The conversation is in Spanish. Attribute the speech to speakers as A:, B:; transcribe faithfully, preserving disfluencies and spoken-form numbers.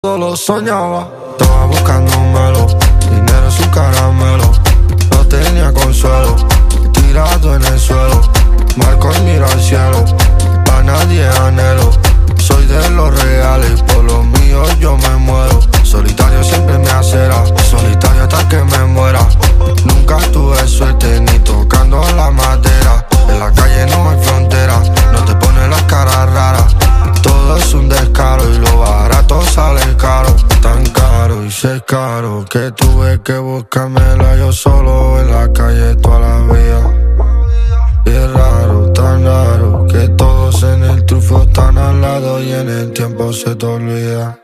A: Solo soñaba, estaba buscando un melo, dinero es un caramelo, no tenía consuelo, tirado en el suelo, marco y miro al cielo, a nadie anhelo, soy de los reales, por los míos yo me muero, solitario siempre me acera, solitario hasta que me muera, nunca tuve suerte ni tocando la madera, en la calle no hay frontera, no te pones las caras raras, todo es un descaro y lo barato sale caro, tan caro y si es caro que tuve que buscármela yo solo en la calle toda la vida. Y es raro, tan raro que todos en el trufo están al lado y en el tiempo se te olvida.